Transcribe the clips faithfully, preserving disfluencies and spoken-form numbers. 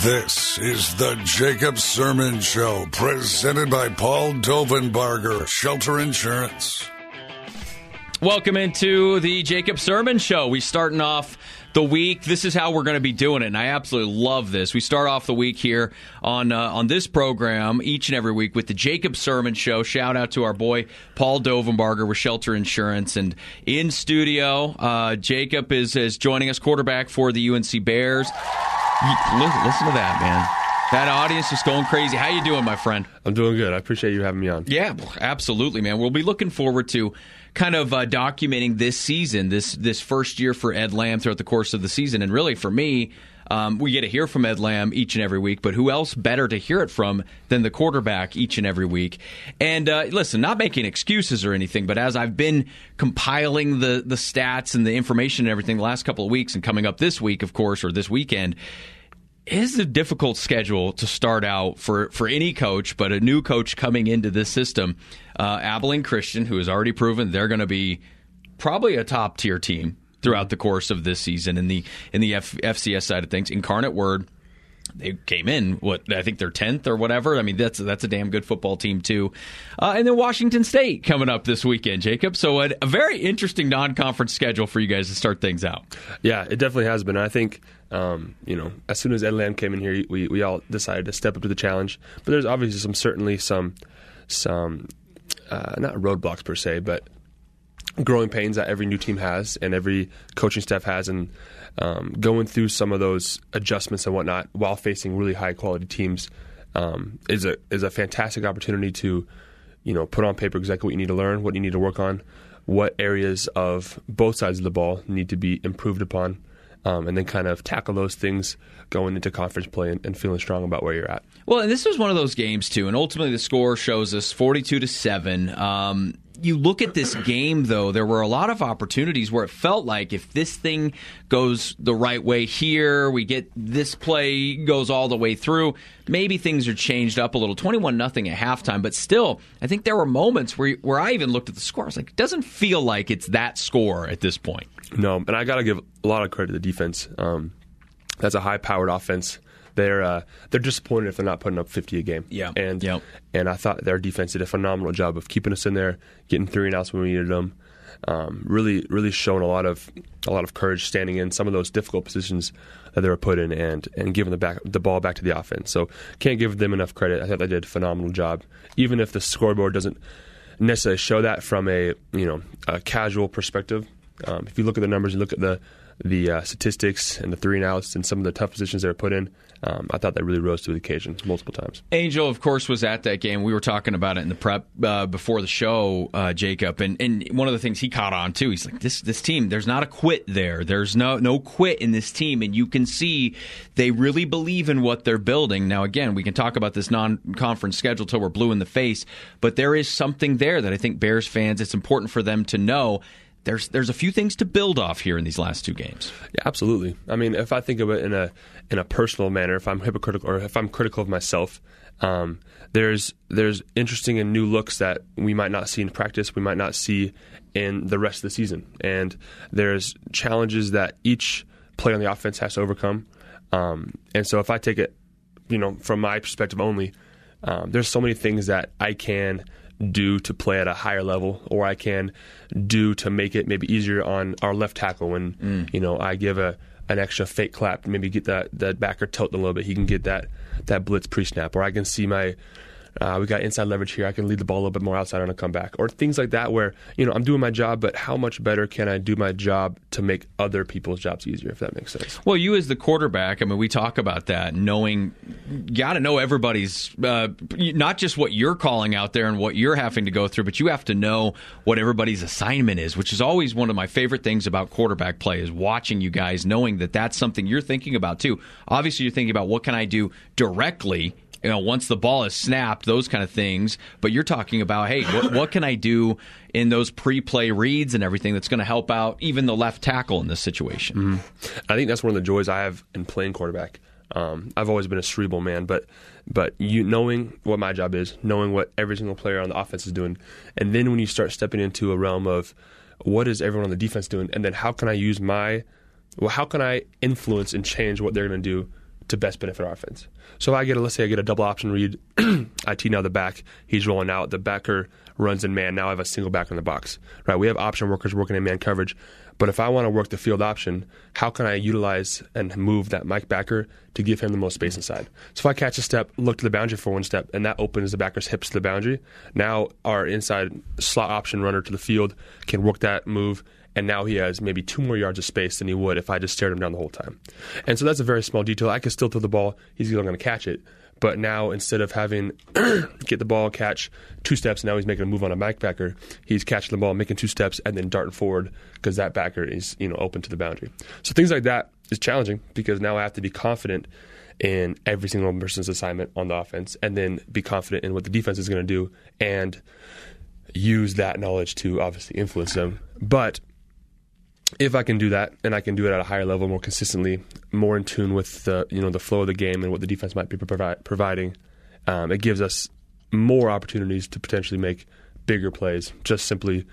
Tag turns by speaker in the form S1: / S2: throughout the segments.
S1: This is the Jacob Sermon Show, presented by Paul Dovenbarger, Shelter Insurance.
S2: Welcome into the Jacob Sermon Show. We're starting off the week. This is how we're going to be doing it, and I absolutely love this. We start off the week here on uh, on this program each and every week with the Jacob Sermon Show. Shout out to our boy Paul Dovenbarger with Shelter Insurance. And in studio, uh, Jacob is, is joining us, quarterback for the U N C Bears. Listen, listen to that, man. That audience is going crazy. How you doing, my friend?
S3: I'm doing good. I appreciate you having me on.
S2: Yeah, absolutely, man. We'll be looking forward to kind of uh, documenting this season, this this first year for Ed Lamb throughout the course of the season. And really, for me, um, we get to hear from Ed Lamb each and every week, but who else better to hear it from than the quarterback each and every week? And uh, listen, not making excuses or anything, but as I've been compiling the, the stats and the information and everything the last couple of weeks and coming up this week, of course, or this weekend, it is a difficult schedule to start out for, for any coach, but a new coach coming into this system. Uh, Abilene Christian, who has already proven they're going to be probably a top-tier team throughout the course of this season in the in the F- FCS side of things. Incarnate Word, they came in, what I think they're tenth or whatever. I mean, that's that's a damn good football team, too. Uh, and then Washington State coming up this weekend, Jacob. So a, a very interesting non-conference schedule for you guys to start things out.
S3: Yeah, it definitely has been. I think, um, you know, as soon as Ed Lamb came in here, we, we all decided to step up to the challenge. But there's obviously some, certainly some, some uh, not roadblocks per se, but growing pains that every new team has and every coaching staff has, and um, going through some of those adjustments and whatnot while facing really high quality teams um, is a is a fantastic opportunity to, you know, put on paper exactly what you need to learn, what you need to work on, what areas of both sides of the ball need to be improved upon, um, and then kind of tackle those things going into conference play and, and feeling strong about where you're at.
S2: Well, and this was one of those games too, and ultimately the score shows us forty-two to seven. Um, You look at this game, though, there were a lot of opportunities where it felt like if this thing goes the right way here, we get this play goes all the way through, maybe things are changed up a little. twenty-one nothing at halftime, but still, I think there were moments where where I even looked at the score. I was like, it doesn't feel like it's that score at this point.
S3: No, and I got to give a lot of credit to the defense. Um, that's a high-powered offense. They're uh, they're disappointed if they're not putting up fifty a game.
S2: Yeah,
S3: and
S2: yep.
S3: and I thought their defense did a phenomenal job of keeping us in there, getting three and outs when we needed them. Um, really, really showing a lot of a lot of courage, standing in some of those difficult positions that they were put in, and and giving the back the ball back to the offense. So can't give them enough credit. I thought they did a phenomenal job, even if the scoreboard doesn't necessarily show that from a you know a casual perspective. Um, if you look at the numbers, you look at the the uh, statistics and the three and outs and some of the tough positions they were put in, um, I thought that really rose to the occasion multiple times.
S2: Angel, of course, was at that game. We were talking about it in the prep uh, before the show, uh, Jacob, and, and one of the things he caught on too, he's like, this this team, there's not a quit there. There's no no quit in this team, and you can see they really believe in what they're building. Now, again, we can talk about this non-conference schedule till we're blue in the face, but there is something there that I think Bears fans, it's important for them to know. There's there's a few things to build off here in these last two games.
S3: Yeah, absolutely. I mean, if I think of it in a in a personal manner, if I'm hypocritical or if I'm critical of myself, um, there's there's interesting and new looks that we might not see in practice, we might not see in the rest of the season, and there's challenges that each player on the offense has to overcome. Um, and so, if I take it, you know, from my perspective only, um, there's so many things that I can do to play at a higher level, or I can do to make it maybe easier on our left tackle when mm. you know I give a an extra fake clap, maybe get that that backer tilting a little bit. He can get that that blitz pre-snap, or I can see my uh, we got inside leverage here. I can lead the ball a little bit more outside on a comeback, or things like that where you know I'm doing my job, but how much better can I do my job to make other people's jobs easier, if that makes sense?
S2: Well, you as the quarterback, I mean, we talk about that, knowing, got to know everybody's, uh, not just what you're calling out there and what you're having to go through, but you have to know what everybody's assignment is, which is always one of my favorite things about quarterback play, is watching you guys, knowing that that's something you're thinking about too. Obviously, you're thinking about what can I do directly, you know, once the ball is snapped, those kind of things. But you're talking about, hey, what, what can I do in those pre-play reads and everything that's going to help out even the left tackle in this situation?
S3: Mm-hmm. I think that's one of the joys I have in playing quarterback. Um, I've always been a cerebral man, but but you knowing what my job is, knowing what every single player on the offense is doing, and then when you start stepping into a realm of what is everyone on the defense doing, and then how can I use my, well, how can I influence and change what they're going to do to best benefit our offense. So if I get a, let's say I get a double option read, I tee now the back, he's rolling out, the backer runs in man, now I have a single backer in the box, right? We have option workers working in man coverage, but if I want to work the field option, how can I utilize and move that Mike backer to give him the most space inside? So if I catch a step, look to the boundary for one step, and that opens the backer's hips to the boundary, now our inside slot option runner to the field can work that move, and now he has maybe two more yards of space than he would if I just stared him down the whole time. And so that's a very small detail. I can still throw the ball. He's still going to catch it. But now instead of having get the ball, catch two steps, now he's making a move on a back backer. He's catching the ball, making two steps, and then darting forward because that backer is, you know, open to the boundary. So things like that is challenging because now I have to be confident in every single person's assignment on the offense and then be confident in what the defense is going to do and use that knowledge to obviously influence them. But if I can do that, and I can do it at a higher level more consistently, more in tune with the you know the flow of the game and what the defense might be provi- providing, um, it gives us more opportunities to potentially make bigger plays just simply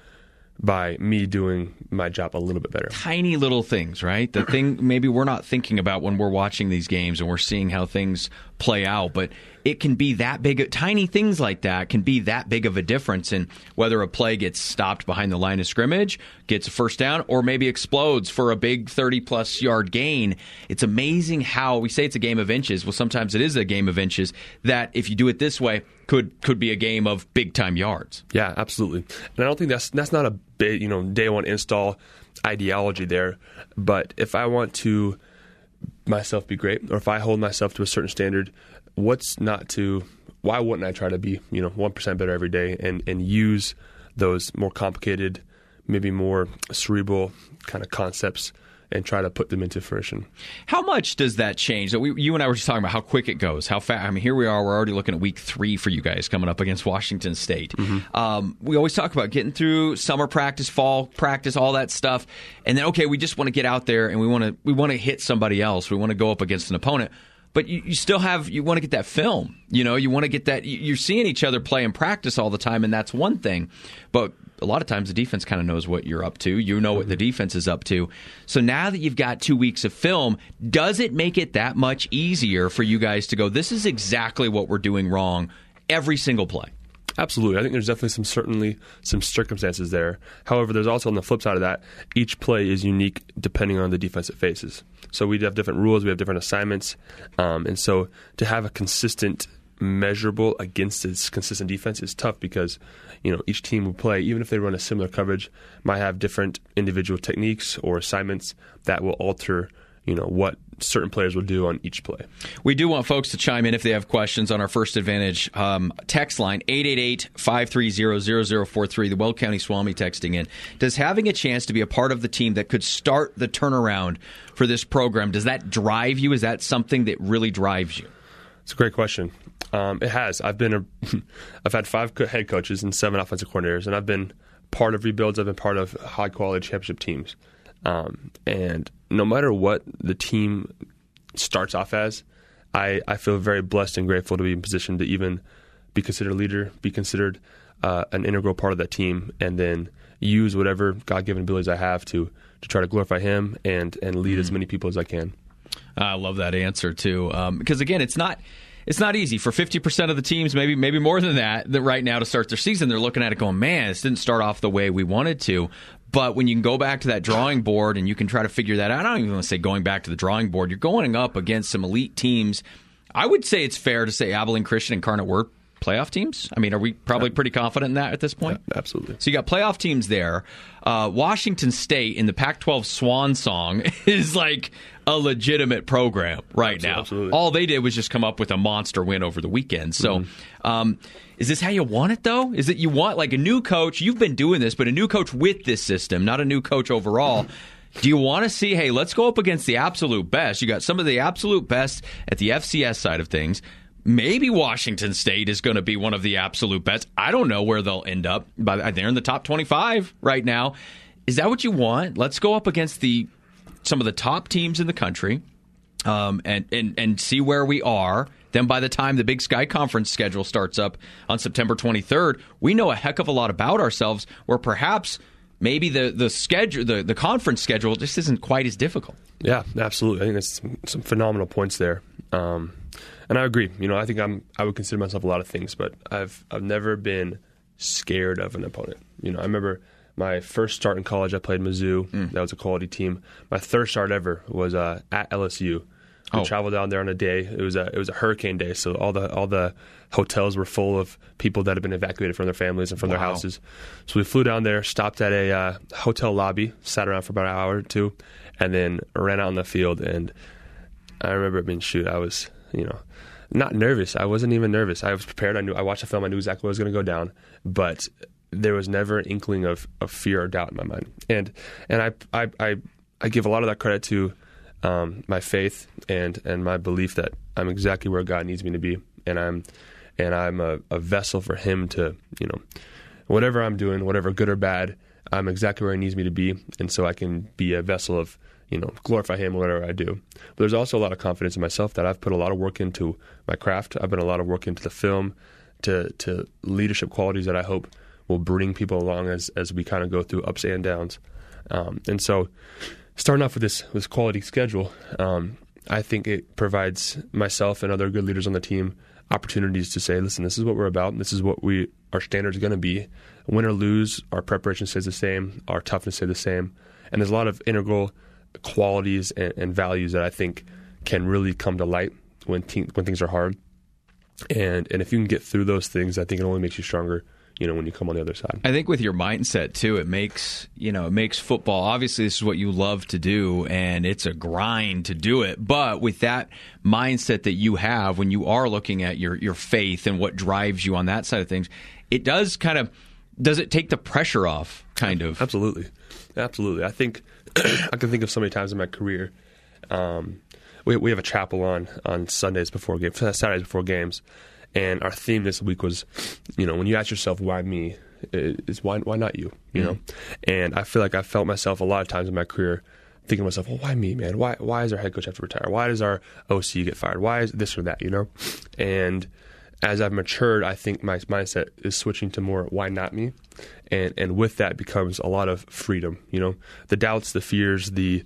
S3: by me doing my job a little bit better.
S2: Tiny little things, right? The thing maybe we're not thinking about when we're watching these games and we're seeing how things play out, but it can be that big. Tiny things like that can be that big of a difference in whether a play gets stopped behind the line of scrimmage, gets a first down, or maybe explodes for a big thirty-plus yard gain. It's amazing how we say it's a game of inches. Well, sometimes it is a game of inches that if you do it this way, could could be a game of big-time yards.
S3: Yeah, absolutely. And I don't think that's that's not a big, you know, day one install ideology there. But if I want to myself be great, or if I hold myself to a certain standard, what's not to, why wouldn't I try to be, you know, one percent better every day and, and use those more complicated, maybe more cerebral kind of concepts and try to put them into fruition.
S2: How much does that change? So we, you and I were just talking about how quick it goes, how fast. I mean, here we are. We're already looking at week three for you guys coming up against Washington State. Mm-hmm. Um, we always talk about getting through summer practice, fall practice, all that stuff, and then okay, we just want to get out there and we want to we want to hit somebody else. We want to go up against an opponent. But you, you still have, you want to get that film. You know, you want to get that, you're seeing each other play in practice all the time, and that's one thing. But a lot of times the defense kind of knows what you're up to. You know what the defense is up to. So now that you've got two weeks of film, does it make it that much easier for you guys to go, this is exactly what we're doing wrong every single play?
S3: Absolutely. I think there's definitely some certainly some circumstances there. However, there's also on the flip side of that, each play is unique depending on the defense it faces. So we have different rules, we have different assignments, um, and so to have a consistent, measurable against its consistent defense is tough because you know each team will play, even if they run a similar coverage, might have different individual techniques or assignments that will alter you know what certain players will do on each play.
S2: We do want folks to chime in if they have questions on our First Advantage um, text line, eight eight eight, five three zero, zero zero four three, the Weld County Swami texting in. Does having a chance to be a part of the team that could start the turnaround for this program, does that drive you? Is that something that really drives you?
S3: It's a great question. Um, it has. I've been a, I've had five head coaches and seven offensive coordinators, and I've been part of rebuilds. I've been part of high-quality championship teams. Um, and no matter what the team starts off as, I, I feel very blessed and grateful to be in position to even be considered a leader, be considered uh, an integral part of that team, and then use whatever God-given abilities I have to to try to glorify Him and, and lead mm-hmm. as many people as I can.
S2: I love that answer, too. Um, because, again, it's not... It's not easy for fifty percent of the teams, maybe maybe more than that, that right now to start their season, they're looking at it going, man, this didn't start off the way we wanted to. But when you can go back to that drawing board and you can try to figure that out, I don't even want to say going back to the drawing board. You're going up against some elite teams. I would say it's fair to say Abilene Christian and Incarnate Word playoff teams. I mean, are we probably pretty confident in that at this point?
S3: Yeah, absolutely.
S2: So you got playoff teams there. Uh, Washington State in the Pac twelve Swan Song is like a legitimate program right absolutely, now.
S3: Absolutely.
S2: All they did was just come up with a monster win over the weekend. So mm-hmm. um, is this how you want it, though? Is it you want like a new coach? You've been doing this, but a new coach with this system, not a new coach overall. Mm-hmm. Do you want to see, hey, let's go up against the absolute best? You got some of the absolute best at the F C S side of things. Maybe Washington State is going to be one of the absolute best. I don't know where they'll end up. But they're in the top twenty-five right now. Is that what you want? Let's go up against the some of the top teams in the country um, and, and, and see where we are. Then by the time the Big Sky Conference schedule starts up on September twenty-third, we know a heck of a lot about ourselves where perhaps maybe the the schedule, the, the conference schedule, just isn't quite as difficult.
S3: Yeah, absolutely. I think there's some, some phenomenal points there, um, and I agree. You know, I think I'm I would consider myself a lot of things, but I've I've never been scared of an opponent. You know, I remember my first start in college, I played Mizzou. Mm. That was a quality team. My third start ever was uh, at L S U. We oh. traveled down there on a day. It was a it was a hurricane day, so all the all the hotels were full of people that had been evacuated from their families and from wow. their houses. So we flew down there, stopped at a uh, hotel lobby, sat around for about an hour or two, and then ran out on the field. And I remember being shoot. I was you know not nervous. I wasn't even nervous. I was prepared. I knew. I watched the film. I knew exactly what was going to go down, but there was never an inkling of, of fear or doubt in my mind. And and I I I, I give a lot of that credit to Um, my faith and, and my belief that I'm exactly where God needs me to be, and I'm and I'm a, a vessel for Him to, you know, whatever I'm doing, whatever good or bad, I'm exactly where He needs me to be, and so I can be a vessel of, you know, glorify Him whatever I do. But there's also a lot of confidence in myself that I've put a lot of work into my craft. I've put a lot of work into the film, to to leadership qualities that I hope will bring people along as as we kind of go through ups and downs, um, and so. Starting off with this this quality schedule, um, I think it provides myself and other good leaders on the team opportunities to say, listen, this is what we're about. This is what we our standards are going to be. Win or lose, our preparation stays the same. Our toughness stays the same. And there's a lot of integral qualities and, and values that I think can really come to light when te- when things are hard. And and if you can get through those things, I think it only makes you stronger, you know, when you come on the other side.
S2: I think with your mindset too, it makes, you know, it makes football, obviously this is what you love to do and it's a grind to do it. But with that mindset that you have when you are looking at your, your faith and what drives you on that side of things, it does kind of, does it take the pressure off kind of?
S3: Absolutely. Absolutely. I think, I can think of so many times in my career, um, we, we have a chapel on, on Sundays before games, Saturdays before games. And our theme this week was, you know, when you ask yourself, why me, is why why not you, you mm-hmm. know? And I feel like I felt myself a lot of times in my career thinking to myself, well, why me, man? Why why does our head coach have to retire? Why does our O C get fired? Why is this or that, you know? And as I've matured, I think my mindset is switching to more, why not me? And and with that becomes a lot of freedom, you know? The doubts, the fears, the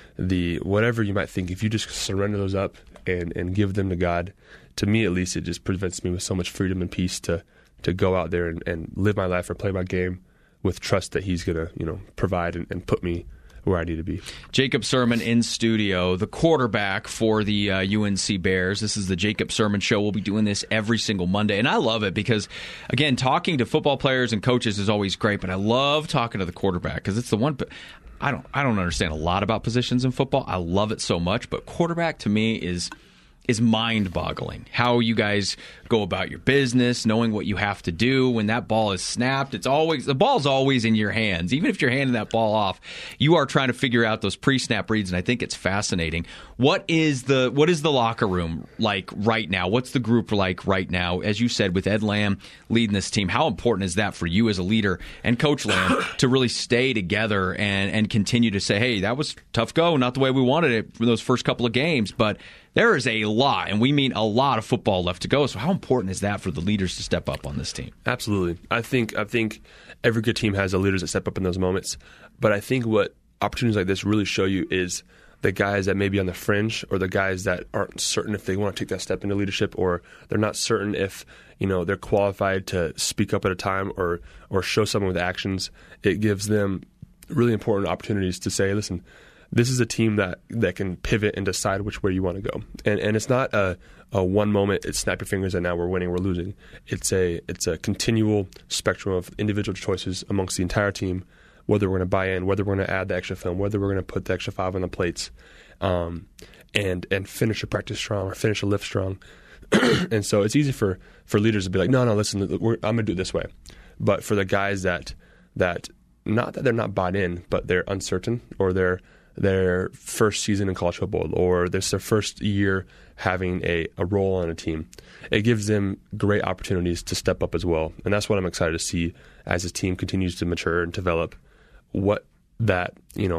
S3: the whatever you might think, if you just surrender those up and, and give them to God, to me, at least, it just presents me with so much freedom and peace to to go out there and, and live my life or play my game with trust that He's going to, you know, provide and, and put me where I need to be.
S2: Jacob Sirmon in studio, the quarterback for the uh, U N C Bears. This is the Jacob Sirmon Show. We'll be doing this every single Monday, and I love it because, again, talking to football players and coaches is always great, but I love talking to the quarterback because it's the one. I don't I don't understand a lot about positions in football. I love it so much, but quarterback to me is. is mind-boggling. How you guys go about your business, knowing what you have to do when that ball is snapped. It's always the ball's always in your hands. Even if you're handing that ball off, you are trying to figure out those pre-snap reads, and I think it's fascinating. What is the what is the locker room like right now? What's the group like right now? As you said, with Ed Lamb leading this team, how important is that for you as a leader and Coach Lamb to really stay together and, and continue to say, hey, that was tough go, not the way we wanted it for those first couple of games, but there is a lot, and we mean a lot of football left to go. So how important is that for the leaders to step up on this team?
S3: Absolutely. I think I think every good team has the leaders that step up in those moments. But I think what opportunities like this really show you is the guys that may be on the fringe, or the guys that aren't certain if they want to take that step into leadership, or they're not certain if, you know, they're qualified to speak up at a time or or show someone with actions. It gives them really important opportunities to say, listen, this is a team that, that can pivot and decide which way you want to go. And and it's not a, a one moment, it's snap your fingers and now we're winning, we're losing. It's a it's a continual spectrum of individual choices amongst the entire team, whether we're going to buy in, whether we're going to add the extra film, whether we're going to put the extra five on the plates, um, and and finish a practice strong or finish a lift strong. And so it's easy for, for leaders to be like, no, no, listen, we're, I'm going to do it this way. But for the guys that that not that they're not bought in, but they're uncertain, or they're their first season in college football, or this their first year having a, a role on a team, it gives them great opportunities to step up as well. And that's what I'm excited to see as this team continues to mature and develop, what that, you know,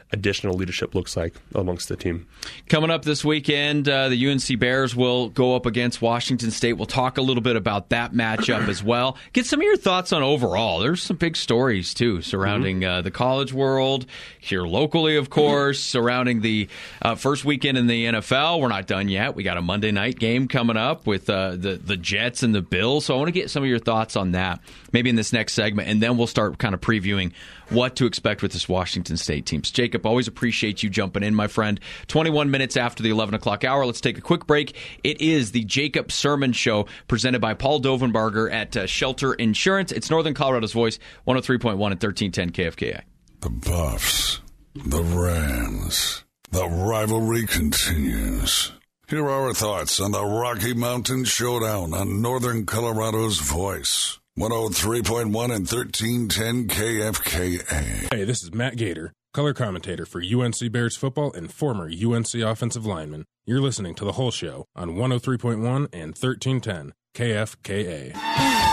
S3: additional leadership looks like amongst the team.
S2: Coming up this weekend, uh, the U N C Bears will go up against Washington State. We'll talk a little bit about that matchup as well. Get some of your thoughts on overall. There's some big stories, too, surrounding uh, the college world, here locally, of course, surrounding the uh, first weekend in the N F L. We're not done yet. We got a Monday night game coming up with uh, the, the Jets and the Bills. So I want to get some of your thoughts on that, maybe in this next segment, and then we'll start kind of previewing what to expect with this Washington State team. So, Jacob, always appreciate you jumping in, my friend. twenty-one minutes after the eleven o'clock hour. Let's take a quick break. It is the Jacob Sermon Show presented by Paul Dovenbarger at uh, Shelter Insurance. It's Northern Colorado's Voice, one oh three point one and thirteen ten K F K A.
S1: The Buffs, the Rams, the rivalry continues. Here are our thoughts on the Rocky Mountain Showdown on Northern Colorado's Voice, one oh three point one and thirteen ten K F K A.
S4: Hey, this is Matt Gator, color commentator for U N C Bears football and former U N C offensive lineman. You're listening to The Whole Show on one oh three point one and thirteen ten K F K A.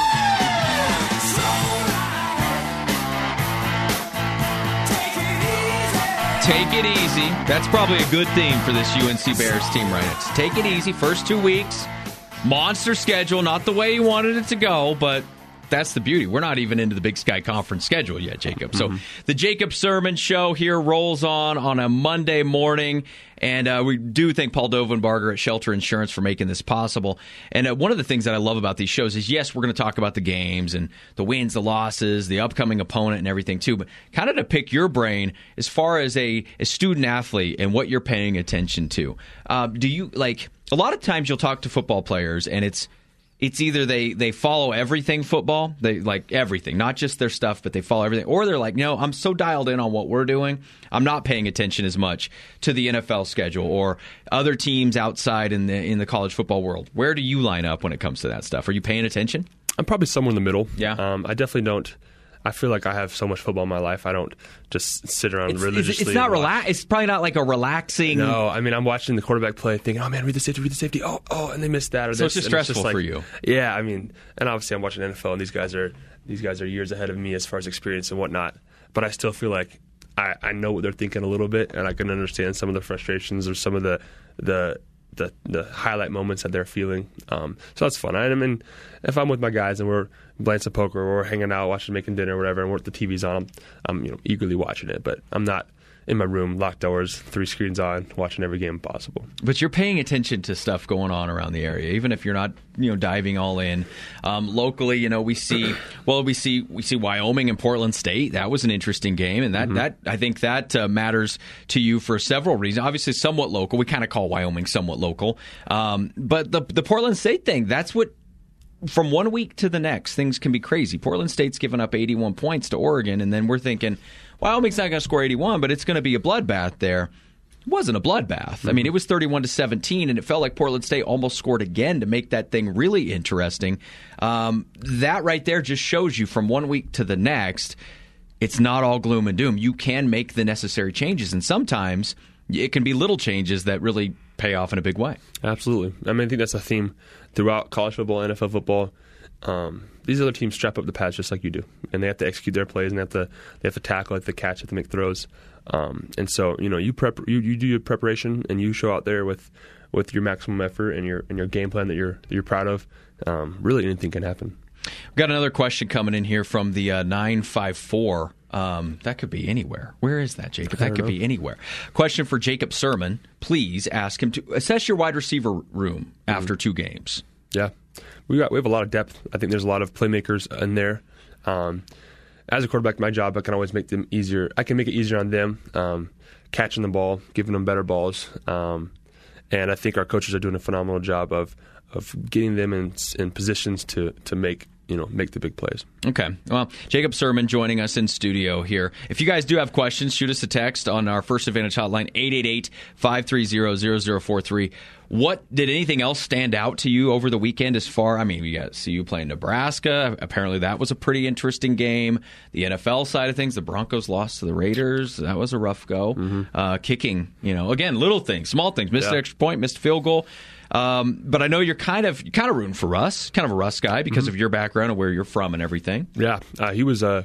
S2: Take it easy. That's probably a good theme for this U N C Bears team right now. It's take it easy. First two weeks, monster schedule, not the way you wanted it to go, but that's the beauty. We're not even into the Big Sky Conference schedule yet, Jacob. Mm-hmm. So the Jacob Sermon Show here rolls on on a Monday morning, and uh, we do thank Paul Dovenbarger at Shelter Insurance for making this possible. And uh, one of the things that I love about these shows is, yes, we're going to talk about the games and the wins, the losses, the upcoming opponent and everything too, but kind of to pick your brain as far as a, a student athlete and what you're paying attention to. Uh, do you, like, a lot of times you'll talk to football players and it's It's either they, they follow everything football, they like everything, not just their stuff, but they follow everything. Or they're like, no, I'm so dialed in on what we're doing, I'm not paying attention as much to the N F L schedule or other teams outside in the in the college football world. Where do you line up when it comes to that stuff? Are you paying attention?
S3: I'm probably somewhere in the middle.
S2: Yeah.
S3: Um, I definitely don't. I feel like I have so much football in my life. I don't just sit around
S2: it's,
S3: religiously.
S2: It's, it's not relax. It's probably not like a relaxing.
S3: No, I mean I'm watching the quarterback play, thinking, "Oh man, read the safety, read the safety." Oh, oh, and they missed that or
S2: so
S3: this.
S2: So it's just
S3: and
S2: stressful
S3: it's just like,
S2: for you.
S3: Yeah, I mean, and obviously I'm watching N F L, and these guys are these guys are years ahead of me as far as experience and whatnot. But I still feel like I, I know what they're thinking a little bit, and I can understand some of the frustrations or some of the the. The, the highlight moments that they're feeling. Um, so that's fun. I, I mean, if I'm with my guys and we're playing some poker or we're hanging out, watching, making dinner or whatever, and we're, the T V's on, I'm, I'm you know, eagerly watching it. But I'm not in my room, locked doors, three screens on, watching every game possible.
S2: But you're paying attention to stuff going on around the area, even if you're not, you know, diving all in. Um, locally, you know, we see, well, we see, we see Wyoming and Portland State. That was an interesting game, and that, mm-hmm. that I think that uh, matters to you for several reasons. Obviously, somewhat local. We kind of call Wyoming somewhat local, um, but the the Portland State thing, that's what. From one week to the next, things can be crazy. Portland State's given up eighty-one points to Oregon, and then we're thinking, Wyoming's not going to score eighty-one, but it's going to be a bloodbath there. It wasn't a bloodbath. Mm-hmm. I mean, it was thirty-one to seventeen, and it felt like Portland State almost scored again to make that thing really interesting. Um, that right there just shows you from one week to the next, it's not all gloom and doom. You can make the necessary changes, and sometimes it can be little changes that really pay off in a big way.
S3: Absolutely. I mean, I think that's a theme throughout college football, N F L football. Um, these other teams strap up the pads just like you do, and they have to execute their plays, and they have to they have to tackle, have to catch, have to make throws. Um, and so, you know, you prep, you, you do your preparation, and you show out there with, with your maximum effort and your and your game plan that you're that you're proud of. Um, really, anything can happen.
S2: We've got another question coming in here from the uh, nine five four. Um, that could be anywhere. Where is that, Jacob? That could know. be anywhere. Question for Jacob Sermon. Please ask him to assess your wide receiver room after mm-hmm. two games.
S3: Yeah. We got we have a lot of depth. I think there's a lot of playmakers in there. Um, as a quarterback, my job, I can always make them easier. I can make it easier on them, um, catching the ball, giving them better balls. Um, and I think our coaches are doing a phenomenal job of of getting them in, in positions to, to make you know, make the big plays.
S2: Okay. Well, Jacob Sermon joining us in studio here. If you guys do have questions, shoot us a text on our First Advantage hotline, eight eight eight, five three zero, zero zero four three. What did anything else stand out to you over the weekend as far, I mean, we got C U playing Nebraska. Apparently that was a pretty interesting game. The N F L side of things, the Broncos lost to the Raiders. That was a rough go. Mm-hmm. Uh, kicking, you know, again, little things, small things. Missed yeah. an extra point, missed a field goal. Um, but I know you're kind of you're kind of rooting for Russ, kind of a Russ guy because mm-hmm. of your background and where you're from and everything.
S3: Yeah, uh, he was uh,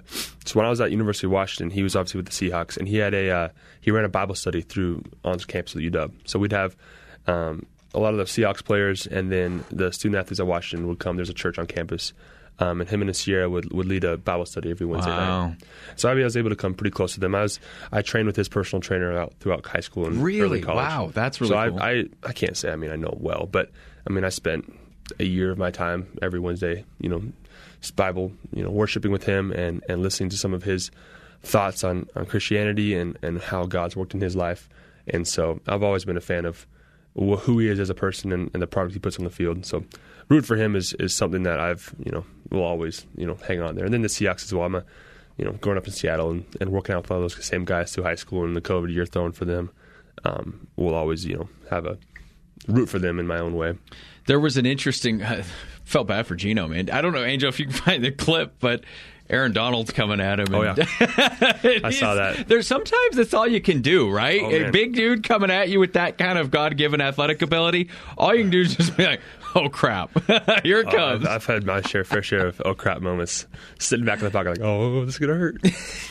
S3: So when I was at University of Washington, he was obviously with the Seahawks, and he had a uh, he ran a Bible study through on campus at U W. So we'd have um, a lot of the Seahawks players, and then the student athletes at Washington would come. There's a church on campus, um, and him and Sierra would, would lead a Bible study every Wednesday
S2: wow.
S3: night. So I was able to come pretty close to them. I was I trained with his personal trainer out throughout high school and
S2: really?
S3: early college.
S2: Wow, that's really
S3: so
S2: cool.
S3: I, I I can't say I mean I know well, but I mean I spent a year of my time every Wednesday, you know, Bible, you know, worshiping with him and, and listening to some of his thoughts on, on Christianity and, and how God's worked in his life. And so I've always been a fan of who he is as a person and, and the product he puts on the field. And so root for him is, is something that I've, you know, will always, you know, hang on there. And then the Seahawks as well. I'm a, you know, growing up in Seattle and, and working out with all those same guys through high school and the COVID year throwing for them, um, will always, you know, have a root for them in my own way.
S2: There was an interesting, I felt bad for Geno, man. I don't know, Angel, if you can find the clip, but Aaron Donald's coming at him.
S3: Oh,
S2: and,
S3: yeah. I saw that.
S2: There's sometimes that's all you can do, right?
S3: Oh,
S2: A big dude coming at you with that kind of God-given athletic ability, all you can do is just be like, oh, crap. Here it
S3: Oh,
S2: comes.
S3: I've, I've had my share, fair share of oh crap moments, sitting back in the pocket like, oh, this is going to hurt.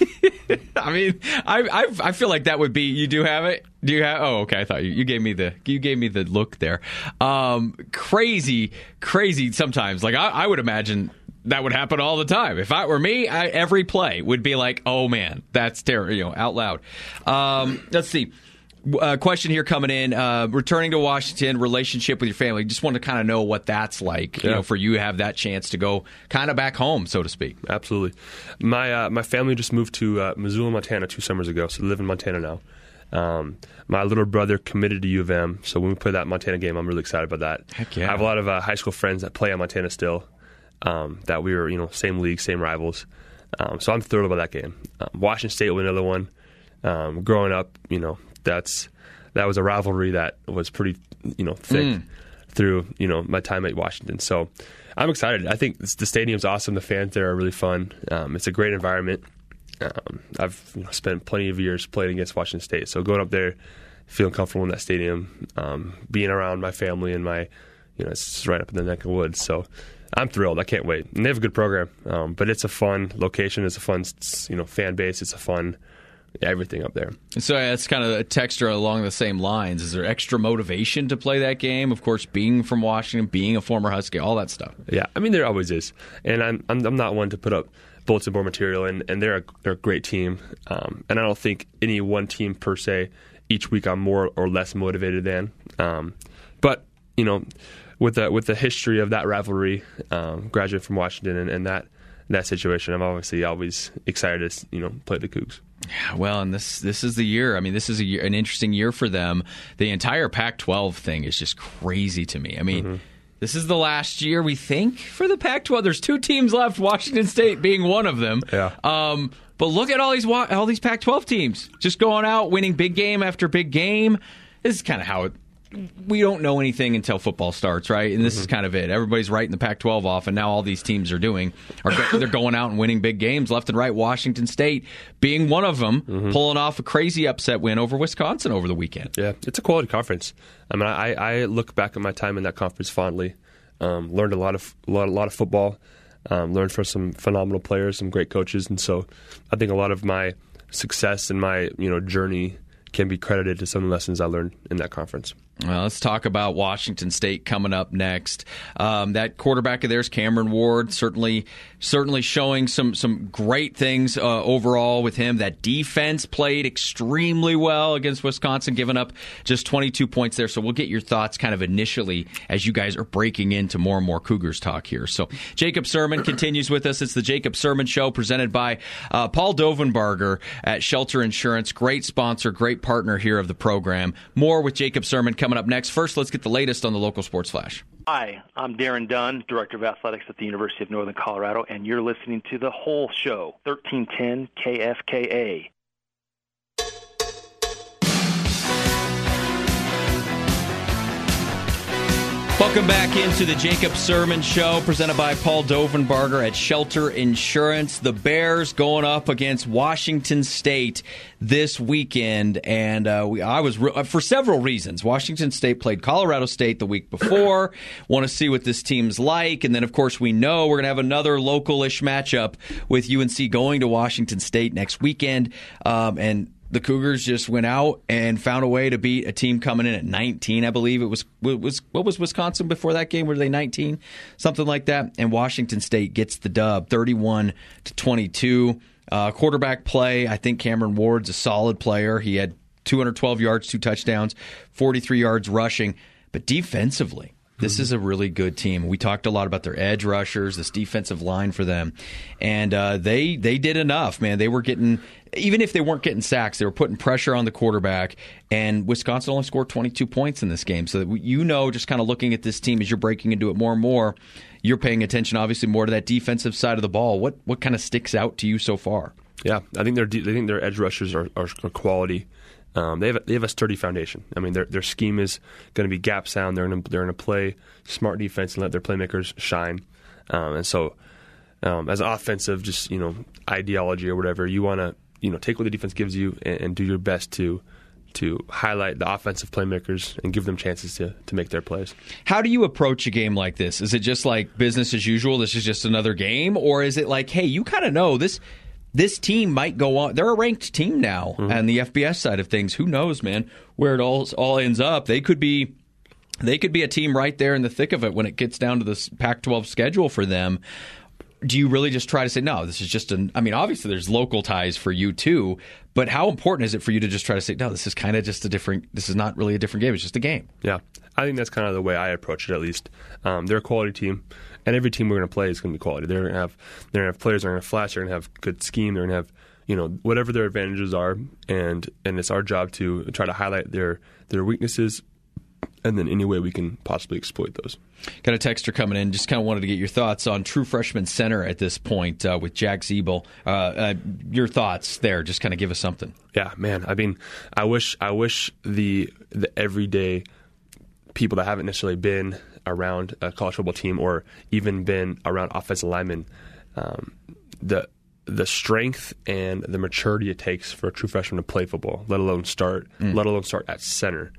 S2: I mean, I, I I feel like that would be. You do have it. Do you have? Oh, okay. I thought you, you gave me the you gave me the look there. Um, crazy, crazy. Sometimes, like I, I would imagine that would happen all the time. If I were me, I, every play would be like, oh man, that's terrible. You know, out loud. Um, let's see. Uh, question here coming in. Uh, returning to Washington, relationship with your family. Just want to kind of know what that's like. You
S3: Yeah.
S2: know, for you to have that chance to go kind of back home, so to speak.
S3: Absolutely. My uh, my family just moved to uh, Missoula, Montana two summers ago, so they live in Montana now. Um, my little brother committed to U of M, so when we play that Montana game, I'm really excited about that.
S2: Heck yeah.
S3: I have a lot of uh, high school friends that play at Montana still, um, that we were, you know, same league, same rivals. Um, so I'm thrilled about that game. Um, Washington State was another one. Um, growing up, you know, that's that was a rivalry that was pretty, you know, thick
S2: Mm.
S3: through, you know, my time at Washington. So I'm excited. I think the stadium's awesome. The fans there are really fun. Um, it's a great environment. Um, I've you know, spent plenty of years playing against Washington State, so going up there, feeling comfortable in that stadium, um, being around my family and my, you know, it's just right up in the neck of the woods. So I'm thrilled. I can't wait. And they have a good program, um, but it's a fun location. It's a fun, you know, fan base. It's a fun everything up there.
S2: So that's kind of a texture along the same lines. Is there extra motivation to play that game? Of course, being from Washington, being a former Husky, all that stuff.
S3: Yeah, I mean there always is, and I'm I'm, I'm not one to put up bulletin board material, and, and they're a, they're a great team, um, and I don't think any one team per se each week I'm more or less motivated than, um, but you know, with the with the history of that rivalry, um, graduating from Washington and, and that that situation, I'm obviously always excited to you know play the Cougs.
S2: Yeah, well, and this this is the year. I mean, this is a year, an interesting year for them. The entire Pac twelve thing is just crazy to me. I mean, mm-hmm. This is the last year, we think, for the Pac twelve. There's two teams left, Washington State being one of them.
S3: Yeah.
S2: Um, but look at all these all these Pac twelve teams just going out, winning big game after big game. This is kind of how it. We don't know anything until football starts, right? And this mm-hmm. is kind of it. Everybody's writing the Pac twelve off, and now all these teams are doing are they're going out and winning big games left and right. Washington State being one of them, mm-hmm. pulling off a crazy upset win over Wisconsin over the weekend.
S3: Yeah, it's a quality conference. I mean, I, I look back at my time in that conference fondly. Um, learned a lot of a lot, a lot of football. Um, learned from some phenomenal players, some great coaches, and so I think a lot of my success and my you know journey can be credited to some of the lessons I learned in that conference.
S2: Well, let's talk about Washington State coming up next. Um, that quarterback of theirs, Cameron Ward, certainly certainly showing some some great things uh, overall with him. That defense played extremely well against Wisconsin, giving up just twenty-two points there. So we'll get your thoughts kind of initially as you guys are breaking into more and more Cougars talk here. So Jacob Sermon continues with us. It's the Jacob Sermon Show presented by uh, Paul Dovenbarger at Shelter Insurance. Great sponsor, great partner here of the program. More with Jacob Sermon coming up next. First, let's get the latest on the local sports flash.
S5: Hi, I'm Darren Dunn, Director of Athletics at the University of Northern Colorado, and you're listening to The Whole Show, thirteen ten K F K A.
S2: Welcome back into the Jacob Sermon Show, presented by Paul Dovenbarger at Shelter Insurance. The Bears going up against Washington State this weekend, and uh, we, I was re- for several reasons. Washington State played Colorado State the week before. Want to see what this team's like, and then of course we know we're going to have another local-ish matchup with U N C going to Washington State next weekend, um, and the Cougars just went out and found a way to beat a team coming in at nineteen, I believe. It was, was what was Wisconsin before that game? Were they nineteen? Something like that. And Washington State gets the dub, thirty-one to twenty-two. Uh, quarterback play, I think Cameron Ward's a solid player. He had two hundred twelve yards, two touchdowns, forty-three yards rushing. But defensively, this is a really good team. We talked a lot about their edge rushers, this defensive line for them. And uh, they they did enough, man. They were getting, even if they weren't getting sacks, they were putting pressure on the quarterback. And Wisconsin only scored twenty-two points in this game. So that you know, just kind of looking at this team as you're breaking into it more and more, you're paying attention obviously more to that defensive side of the ball. What what kind of sticks out to you so far? Yeah,
S3: I think their I think their edge rushers are, are quality. Um, they have a, they have a sturdy foundation. I mean, their their scheme is going to be gap sound. They're going to they're going to play smart defense and let their playmakers shine. Um, and so, um, as an offensive, just you know, ideology or whatever, you want to you know take what the defense gives you and, and do your best to to highlight the offensive playmakers and give them chances to to make their plays.
S2: How do you approach a game like this? Is it just like business as usual? This is just another game, or is it like, hey, you kind of know this? This team might go on. They're a ranked team now mm-hmm. on the F B S side of things. Who knows, man, where it all all ends up? They could be, they could be a team right there in the thick of it when it gets down to the Pac twelve schedule for them. Do you really just try to say, no, this is just an, I mean, obviously there's local ties for you too, but how important is it for you to just try to say, no, this is kind of just a different, this is not really a different game. It's just a game.
S3: Yeah. I think that's kind of the way I approach it, at least. Um, they're a quality team, and every team we're going to play is going to be quality. They're going to have, they're going to have players that are going to flash, they're going to have good scheme, they're going to have, you know, whatever their advantages are, and, and it's our job to try to highlight their, their weaknesses, and then any way we can possibly exploit those.
S2: Got a texter coming in. Just kind of wanted to get your thoughts on true freshman center at this point uh, with Jack Zeeble. Uh, uh, your thoughts there. Just kind of give us something.
S3: Yeah, man. I mean, I wish I wish the the everyday people that haven't necessarily been around a college football team or even been around offensive linemen, um, the the strength and the maturity it takes for a true freshman to play football, let alone start, mm. let alone start at center,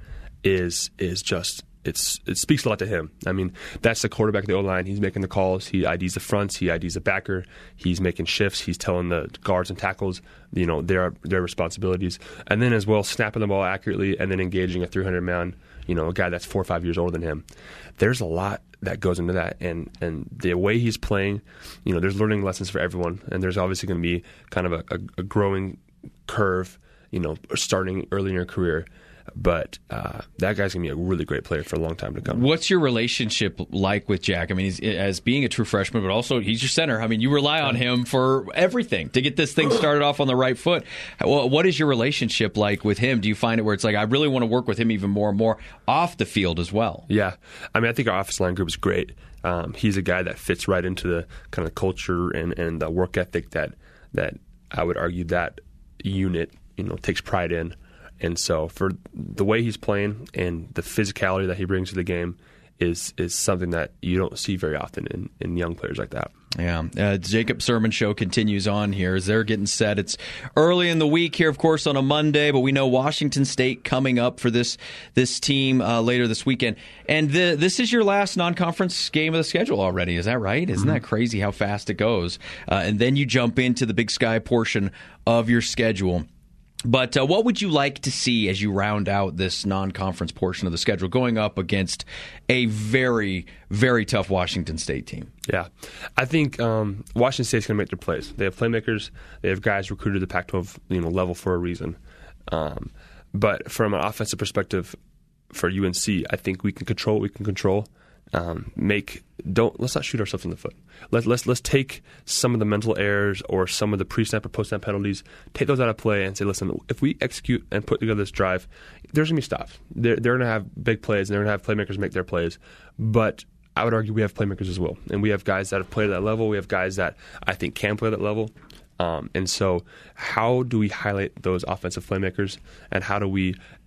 S3: is is just it's it speaks a lot to him. I mean, that's the quarterback of the O-line. He's making the calls. He I Ds the fronts. He I Ds the backer. He's making shifts. He's telling the guards and tackles, you know, their their responsibilities, and then as well snapping the ball accurately and then engaging a three hundred man, you know, a guy that's four or five years older than him. There's a lot that goes into that, and and the way he's playing, you know, there's learning lessons for everyone, and there's obviously going to be kind of a, a, a growing curve, you know, starting early in your career. But uh, that guy's going to be a really great player for a long time to come.
S2: What's your relationship like with Jack? I mean, he's, as being a true freshman, but also he's your center. I mean, you rely on him for everything to get this thing started off on the right foot. Well, what is your relationship like with him? Do you find it where it's like, I really want to work with him even more and more off the field as well?
S3: Yeah. I mean, I think our offensive line group is great. Um, he's a guy that fits right into the kind of culture and, and the work ethic that that I would argue that unit, you know, takes pride in. And so for the way he's playing and the physicality that he brings to the game is is something that you don't see very often in, in young players like that.
S2: Yeah. Uh, Jacob Sermon Show continues on here as they're getting set. It's early in the week here, of course, on a Monday, but we know Washington State coming up for this this team uh, later this weekend. And the, this is your last non-conference game of the schedule already. Is that right? Isn't mm-hmm. that crazy how fast it goes? Uh, and then you jump into the Big Sky portion of your schedule. But uh, what would you like to see as you round out this non-conference portion of the schedule going up against a very, very tough Washington State team?
S3: Yeah. I think um, Washington State's going to make their plays. They have playmakers. They have guys recruited to the Pac twelve you know, level for a reason. Um, but from an offensive perspective for U N C, I think we can control what we can control. Um, make don't let's not shoot ourselves in the foot. Let's let's let's take some of the mental errors or some of the pre-snap or post-snap penalties, take those out of play, and say, listen, if we execute and put together this drive, there's gonna be stops. They're they're gonna have big plays and they're gonna have playmakers make their plays, but I would argue we have playmakers as well, and we have guys that have played at that level. We have guys that I think can play at that level. Um, and so how do we highlight those offensive playmakers, and how do we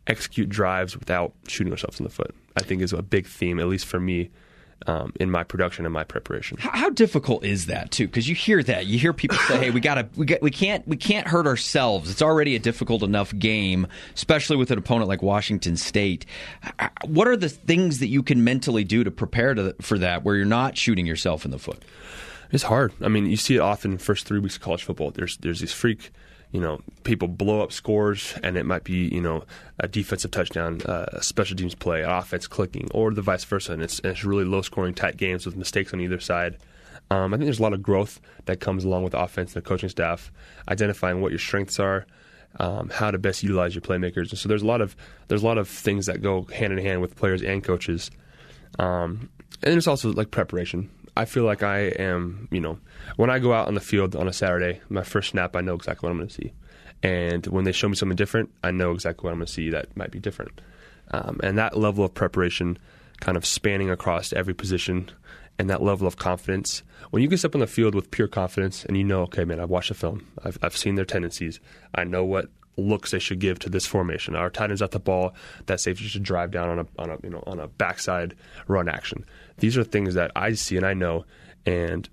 S3: execute drives without shooting ourselves in the foot, I think is a big theme, at least for me, um, in my production and my preparation.
S2: How, how difficult is that too? Because you hear that, you hear people say, "Hey, we gotta, we got, we can't, we can't hurt ourselves. It's already a difficult enough game, especially with an opponent like Washington State." What are the things that you can mentally do to prepare to, for that, where you're not shooting yourself in the foot?
S3: It's hard. I mean, you see it often in the first three weeks of college football. There's there's these freak, you know, people blow up scores, and it might be, you know, a defensive touchdown, uh, a special teams play, an offense clicking, or the vice versa. And it's, and it's really low-scoring, tight games with mistakes on either side. Um, I think there's a lot of growth that comes along with the offense and the coaching staff, identifying what your strengths are, um, how to best utilize your playmakers. And so there's a lot of there's a lot of things that go hand in hand with players and coaches. Um, and there's also like preparation. I feel like I am, you know, when I go out on the field on a Saturday, my first snap, I know exactly what I'm going to see. And when they show me something different, I know exactly what I'm going to see that might be different. Um, and that level of preparation kind of spanning across every position and that level of confidence. When you get up on the field with pure confidence and you know, okay, man, I've watched the film. I've, I've seen their tendencies. I know what looks they should give to this formation. Our tight end's at the ball, that safety should drive down on a on a you know on a backside run action. These are things that I see and I know, and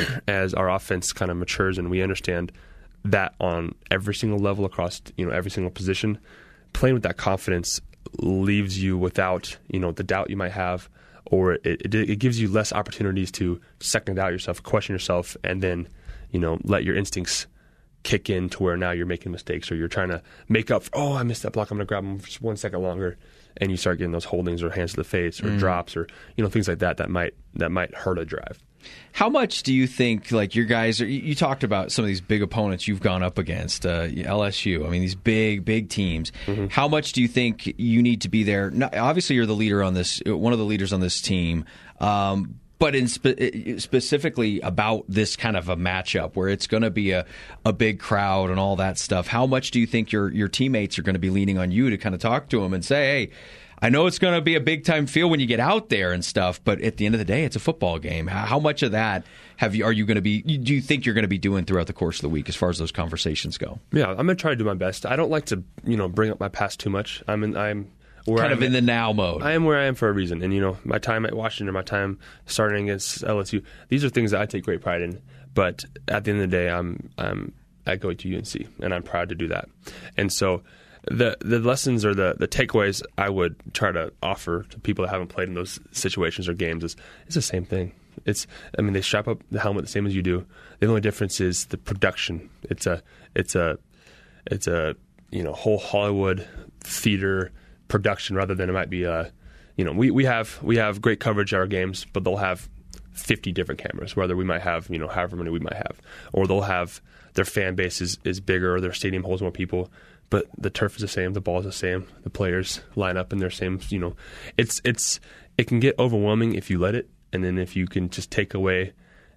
S3: as our offense kind of matures and we understand that on every single level across you know every single position, playing with that confidence leaves you without you know the doubt you might have, or it, it, it gives you less opportunities to second doubt yourself, question yourself, and then you know let your instincts kick in to where now you're making mistakes or you're trying to make up for, oh, I missed that block, I'm going to grab him for just one second longer, and you start getting those holdings or hands to the face or mm. drops or you know things like that that might that might hurt a drive.
S2: How much do you think, like, your guys are, you talked about some of these big opponents you've gone up against, uh, L S U, I mean, these big, big teams. Mm-hmm. How much do you think you need to be there? Now, obviously, you're the leader on this, one of the leaders on this team, um, but in spe- specifically about this kind of a matchup where it's going to be a, a big crowd and all that stuff, how much do you think your your teammates are going to be leaning on you to kind of talk to them and say, hey, I know it's going to be a big-time feel when you get out there and stuff, but at the end of the day, it's a football game. How much of that have you? Are you going to be? Do you think you're going to be doing throughout the course of the week, as far as those conversations go?
S3: Yeah, I'm going to try to do my best. I don't like to, you know, bring up my past too much. I'm in, I'm where
S2: kind
S3: I'm
S2: of in the now mode.
S3: I am where I am for a reason, and you know, my time at Washington, or my time starting against L S U, these are things that I take great pride in. But at the end of the day, I'm I'm I go to U N C, and I'm proud to do that. And so. The the lessons or the, the takeaways I would try to offer to people that haven't played in those situations or games is it's the same thing. It's I mean they strap up the helmet the same as you do. The only difference is the production. It's a it's a it's a you know whole Hollywood theater production rather than it might be a you know we, we have we have great coverage at our games, but they'll have fifty different cameras. Whether we might have you know however many we might have, or they'll have their fan base is, is bigger, or their stadium holds more people. But the turf is the same, the ball is the same, the players line up in their same, you know, it's, it's, it can get overwhelming if you let it. And then if you can just take away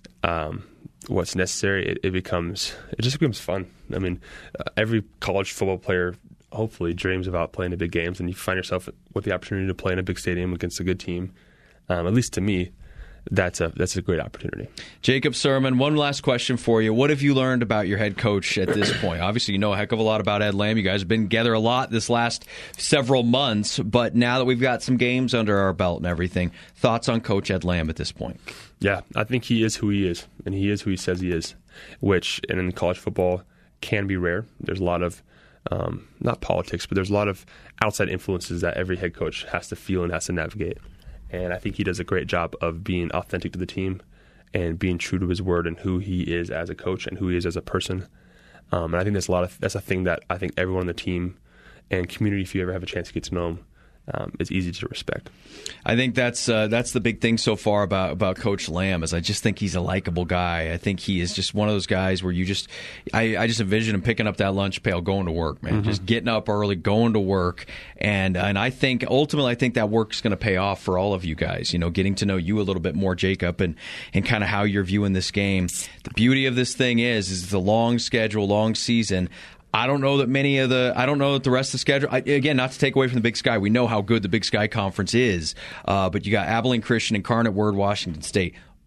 S3: um, what's necessary, it, it becomes, it just becomes fun. I mean, uh, every college football player hopefully dreams about playing in big games, and you find yourself with the opportunity to play in a big stadium against a good team. Um, at least to me, that's a that's a great opportunity.
S2: Jacob Sirmon, one last question for you. What have you learned about your head coach at this point? Obviously, you know a heck of a lot about Ed Lamb. You guys have been together a lot this last several months, but now that we've got some games under our belt and everything, thoughts on Coach Ed Lamb at this point?
S3: Yeah, I think he is who he is, and he is who he says he is, which in college football can be rare. There's a lot of, um, not politics, but there's a lot of outside influences that every head coach has to feel and has to navigate. And I think he does a great job of being authentic to the team and being true to his word and who he is as a coach and who he is as a person. Um, and I think that's a lot of that's a thing that I think everyone on the team and community, if you ever have a chance to get to know him, um, is easy to respect.
S2: I think that's uh, that's the big thing so far about, about Coach Lamb is I just think he's a likable guy. I think he is just one of those guys where you just I, I just envision him picking up that lunch pail, going to work, man, mm-hmm. just getting up early, going to work, and and I think ultimately I think that work's going to pay off for all of you guys. You know, getting to know you a little bit more, Jacob, and and kind of how you're viewing this game. The beauty of this thing is is the long schedule, long season. I don't know that many of the, I don't know that the rest of the schedule, I, again, not to take away from the Big Sky. We know how good the Big Sky Conference is, uh, but you got Abilene Christian, Incarnate Word, Washington State.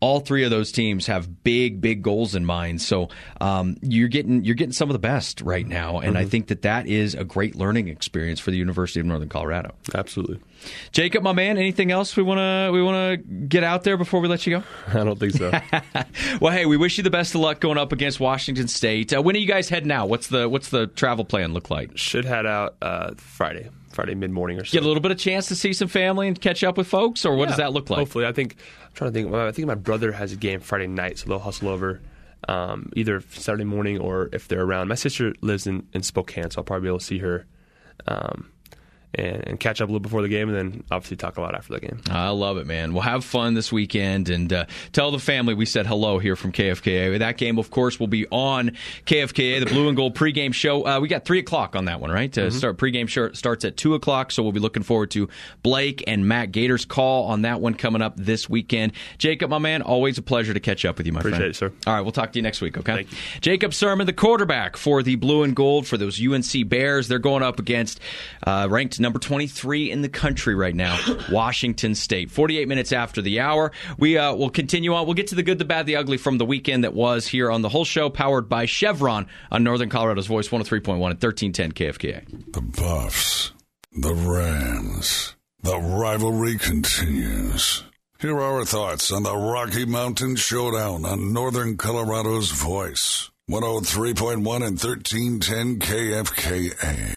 S2: all three of those teams have big, big goals in mind. So um, you're getting you're getting some of the best right now, and mm-hmm. I think that that is a great learning experience for the University of Northern Colorado.
S3: Absolutely.
S2: Jacob, my man, anything else we want to we want to get out there before we let you go?
S3: I don't think so.
S2: Well, hey, we wish you the best of luck going up against Washington State. Uh, when are you guys heading out? What's the what's the travel plan look like?
S3: Should head out uh, Friday. Friday mid-morning or so.
S2: Get a little bit of chance to see some family and catch up with folks, or what yeah, does that look like?
S3: Hopefully. I think, I'm trying to think, well, I think my brother has a game Friday night, so they'll hustle over um, either Saturday morning or if they're around. My sister lives in, in Spokane, so I'll probably be able to see her um, and, and catch up a little before the game, and then obviously talk a lot after the game.
S2: I love it, man. Well, have fun this weekend, and uh, tell the family we said hello here from K F K A. That game, of course, will be on K F K A, the Blue and Gold pregame show. Uh, we got three o'clock on that one, right? To mm-hmm. start pregame show starts at two o'clock, so we'll be looking forward to Blake and Matt Gator's call on that one coming up this weekend. Jacob, my man, always a pleasure to catch up with you, my
S3: Appreciate
S2: friend.
S3: Appreciate it, sir.
S2: All right, we'll talk to you next week, okay?
S3: Thank you.
S2: Jacob Sermon, the quarterback for the Blue and Gold for those U N C Bears. They're going up against uh, ranked number twenty-three in the country right now, Washington State. forty-eight minutes after the hour. We uh, will continue on. We'll get to the good, the bad, the ugly from the weekend that was here on the whole show, powered by Chevron on Northern Colorado's Voice, one oh three point one and thirteen ten K F K A.
S1: The Buffs, the Rams, the rivalry continues. Here are our thoughts on the Rocky Mountain Showdown on Northern Colorado's Voice, one oh three point one and thirteen ten K F K A.